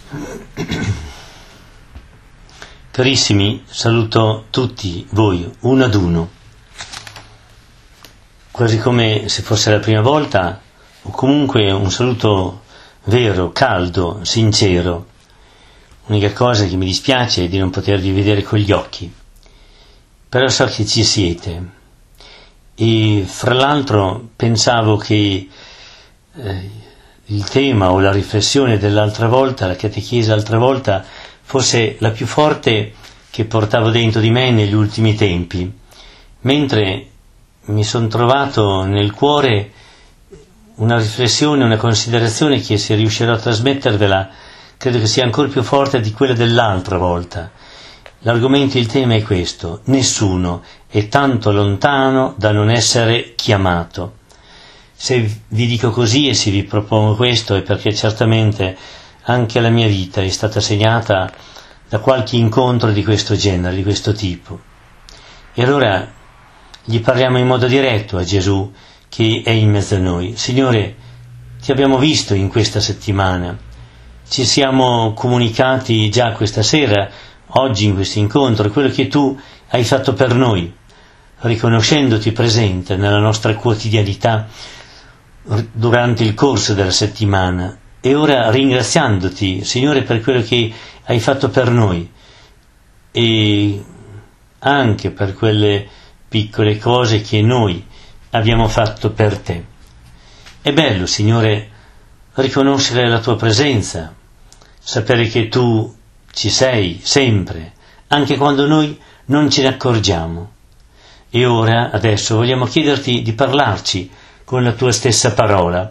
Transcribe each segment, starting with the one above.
Carissimi, saluto tutti voi, uno ad uno, quasi come se fosse la prima volta, o comunque un saluto vero, caldo, sincero. L'unica cosa che mi dispiace è di non potervi vedere con gli occhi, però so che ci siete. E fra l'altro pensavo che il tema o la riflessione dell'altra volta, la catechesi l'altra volta, fosse la più forte che portavo dentro di me negli ultimi tempi, mentre mi sono trovato nel cuore una riflessione, una considerazione che, se riuscirò a trasmettervela, credo che sia ancora più forte di quella dell'altra volta. L'argomento, il tema è questo: nessuno è tanto lontano da non essere chiamato. Se vi dico così e se vi propongo questo è perché certamente anche la mia vita è stata segnata da qualche incontro di questo genere, di questo tipo. E allora gli parliamo in modo diretto a Gesù che è in mezzo a noi. Signore, ti abbiamo visto in questa settimana, ci siamo comunicati già questa sera, oggi in questo incontro, quello che tu hai fatto per noi, riconoscendoti presente nella nostra quotidianità durante il corso della settimana, e ora ringraziandoti, Signore, per quello che hai fatto per noi e anche per quelle piccole cose che noi abbiamo fatto per te. È bello, Signore, riconoscere la tua presenza, sapere che tu ci sei sempre, anche quando noi non ce ne accorgiamo. E ora, adesso, vogliamo chiederti di parlarci con la tua stessa parola.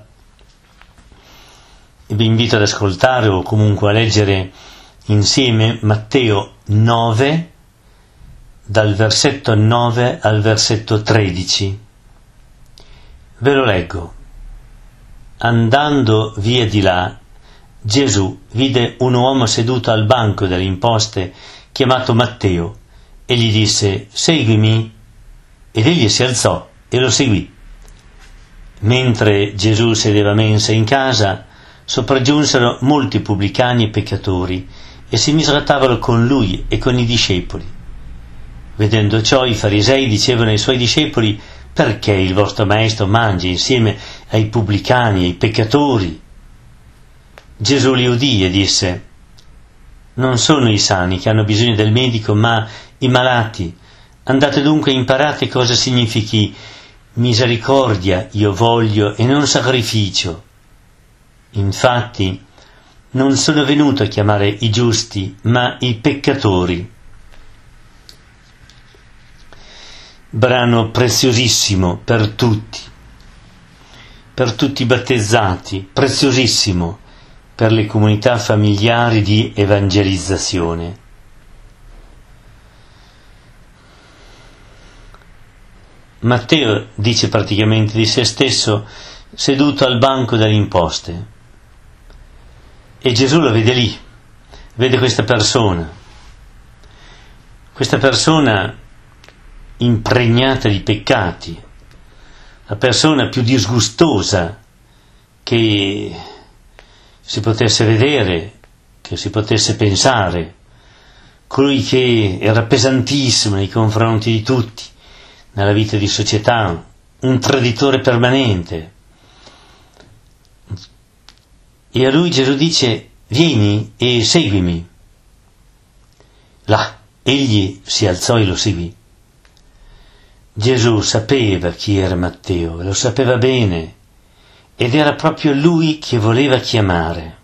E vi invito ad ascoltare o comunque a leggere insieme Matteo 9, dal versetto 9 al versetto 13. Ve lo leggo. Andando via di là, Gesù vide un uomo seduto al banco delle imposte, chiamato Matteo, e gli disse: «Seguimi». Ed egli si alzò e lo seguì. Mentre Gesù sedeva a mensa in casa, sopraggiunsero molti pubblicani e peccatori e si misurattavano con lui e con i discepoli. Vedendo ciò, i farisei dicevano ai suoi discepoli: «Perché il vostro maestro mangia insieme ai pubblicani e ai peccatori?» Gesù li udì e disse: «Non sono i sani che hanno bisogno del medico, ma i malati. Andate dunque e imparate cosa significhi misericordia io voglio e non sacrificio. Infatti non sono venuto a chiamare i giusti, ma i peccatori». Brano preziosissimo per tutti i battezzati, preziosissimo per le comunità familiari di evangelizzazione. Matteo dice praticamente di se stesso seduto al banco delle imposte, e Gesù lo vede lì, vede questa persona impregnata di peccati, la persona più disgustosa che si potesse vedere, che si potesse pensare, colui che era pesantissimo nei confronti di tutti nella vita di società, un traditore permanente. E a lui Gesù dice: «Vieni e seguimi». Là, egli si alzò e lo seguì. Gesù sapeva chi era Matteo, lo sapeva bene, ed era proprio lui che voleva chiamare.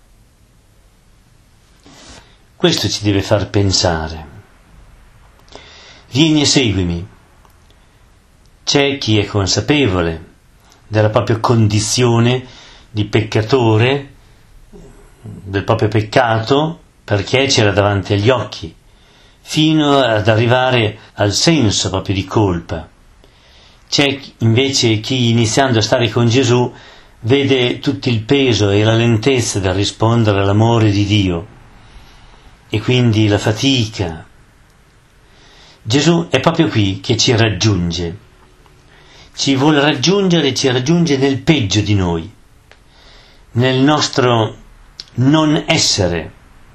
Questo ci deve far pensare. Vieni e seguimi. C'è chi è consapevole della propria condizione di peccatore, del proprio peccato, perché c'era davanti agli occhi, fino ad arrivare al senso proprio di colpa. C'è invece chi, iniziando a stare con Gesù, vede tutto il peso e la lentezza del rispondere all'amore di Dio, e quindi la fatica. Gesù è proprio qui che ci raggiunge. Ci vuole raggiungere, ci raggiunge nel peggio di noi, nel nostro non essere,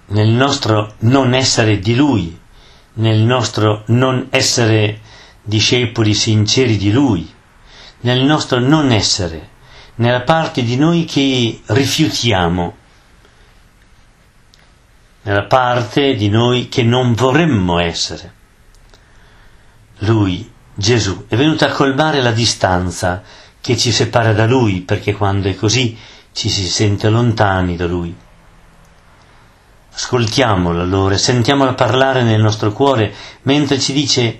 nel nostro non essere di Lui, nel nostro non essere discepoli sinceri di Lui, nel nostro non essere, nella parte di noi che rifiutiamo, nella parte di noi che non vorremmo essere. Lui, Gesù, è venuto a colmare la distanza che ci separa da Lui, perché quando è così ci si sente lontani da Lui. Ascoltiamolo allora, sentiamolo parlare nel nostro cuore mentre ci dice: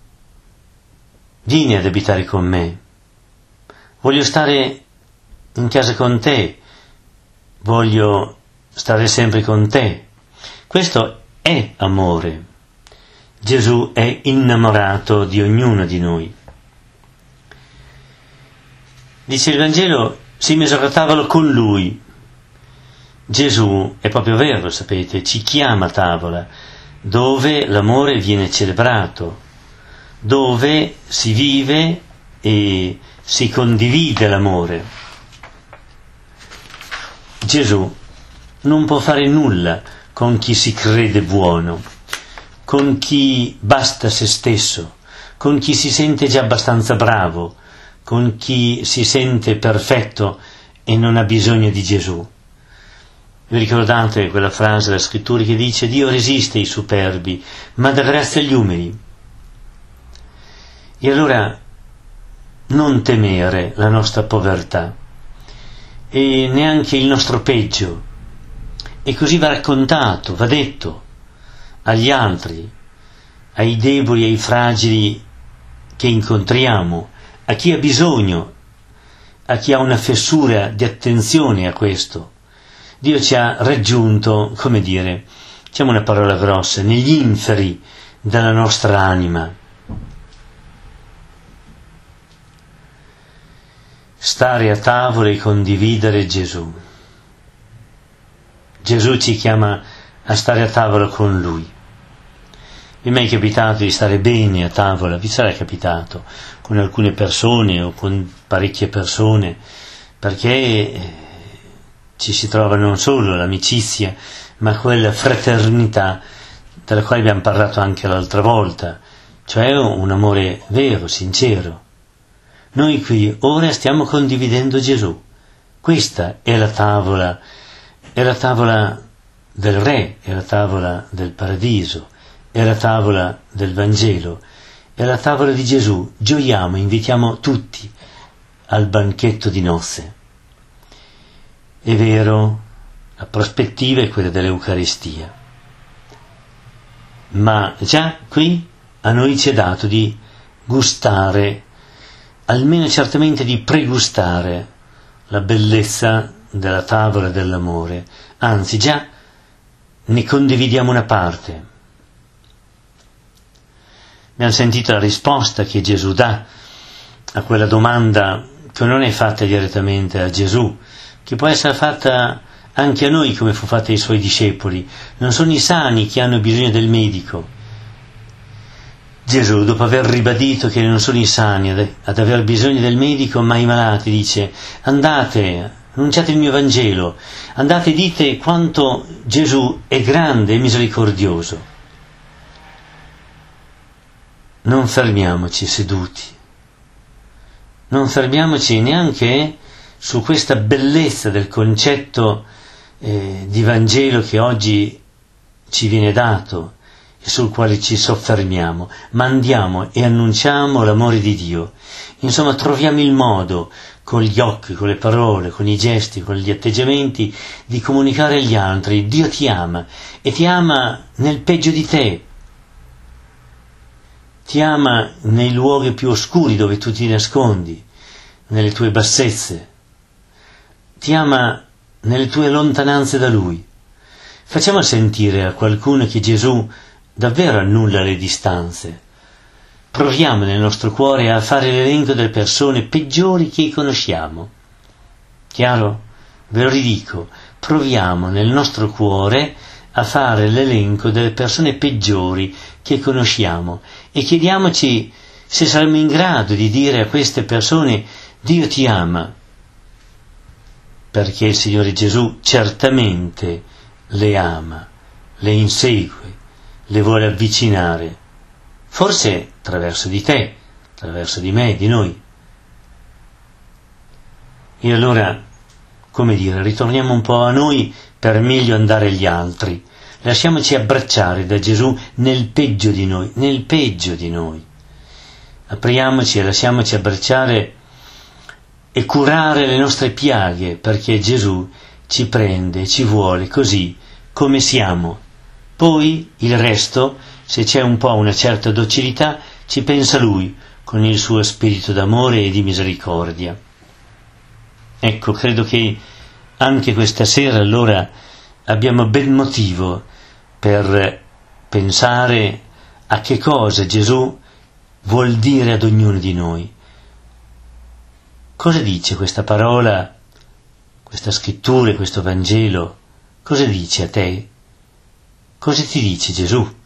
vieni ad abitare con me, voglio stare in casa con te, voglio stare sempre con te. Questo è amore. Gesù è innamorato di ognuno di noi. Dice il Vangelo, si mise a tavola con Lui. Gesù, è proprio vero, sapete, ci chiama a tavola, dove l'amore viene celebrato, dove si vive e si condivide l'amore. Gesù non può fare nulla con chi si crede buono, con chi basta se stesso, con chi si sente già abbastanza bravo, con chi si sente perfetto e non ha bisogno di Gesù. Vi ricordate quella frase della Scrittura che dice: Dio resiste ai superbi, ma dà grazia agli umili? E allora non temere la nostra povertà e neanche il nostro peggio. E così va raccontato, va detto agli altri, ai deboli, ai fragili che incontriamo, a chi ha bisogno, a chi ha una fessura di attenzione a questo. Dio ci ha raggiunto, come dire, diciamo una parola grossa, negli inferi della nostra anima. Stare a tavola e condividere Gesù. Gesù ci chiama a stare a tavola con Lui. Vi è mai capitato di stare bene a tavola? Vi sarà capitato con alcune persone o con parecchie persone, perché ci si trova non solo l'amicizia, ma quella fraternità della quale abbiamo parlato anche l'altra volta, cioè un amore vero, sincero. Noi qui ora stiamo condividendo Gesù. Questa è la tavola del Re, è la tavola del Paradiso, è la tavola del Vangelo, è la tavola di Gesù. Gioiamo, invitiamo tutti al banchetto di nozze. È vero, la prospettiva è quella dell'Eucaristia, ma già qui a noi ci è dato di gustare, almeno certamente di pregustare la bellezza della tavola dell'amore, anzi già ne condividiamo una parte. Abbiamo sentito la risposta che Gesù dà a quella domanda che non è fatta direttamente a Gesù, che può essere fatta anche a noi come fu fatta ai Suoi discepoli. Non sono i sani che hanno bisogno del medico. Gesù, dopo aver ribadito che non sono i sani ad aver bisogno del medico, ma i malati, dice: andate, annunciate il mio Vangelo, andate e dite quanto Gesù è grande e misericordioso. Non fermiamoci seduti, non fermiamoci neanche su questa bellezza del concetto di Vangelo che oggi ci viene dato e sul quale ci soffermiamo, ma andiamo e annunciamo l'amore di Dio. Insomma, troviamo il modo, con gli occhi, con le parole, con i gesti, con gli atteggiamenti, di comunicare agli altri: Dio ti ama, e ti ama nel peggio di te, ti ama nei luoghi più oscuri dove tu ti nascondi, nelle tue bassezze, ti ama nelle tue lontananze da Lui. Facciamo sentire a qualcuno che Gesù davvero annulla le distanze. Proviamo nel nostro cuore a fare l'elenco delle persone peggiori che conosciamo. Chiaro? Ve lo ridico. Proviamo nel nostro cuore a fare l'elenco delle persone peggiori che conosciamo e chiediamoci se saremo in grado di dire a queste persone: Dio ti ama, perché il Signore Gesù certamente le ama le insegue, le vuole avvicinare, forse attraverso di te, attraverso di me, di noi. E allora, come dire, ritorniamo un po' a noi per meglio andare agli altri. Lasciamoci abbracciare da Gesù nel peggio di noi, nel peggio di noi. Apriamoci e lasciamoci abbracciare e curare le nostre piaghe, perché Gesù ci prende, ci vuole così come siamo. Poi il resto, se c'è un po' una certa docilità, ci pensa Lui con il suo spirito d'amore e di misericordia. Ecco, credo che anche questa sera allora abbiamo ben motivo per pensare a che cosa Gesù vuol dire ad ognuno di noi. Cosa dice questa parola, questa scrittura, questo Vangelo? Cosa dice a te? Cosa ti dice Gesù?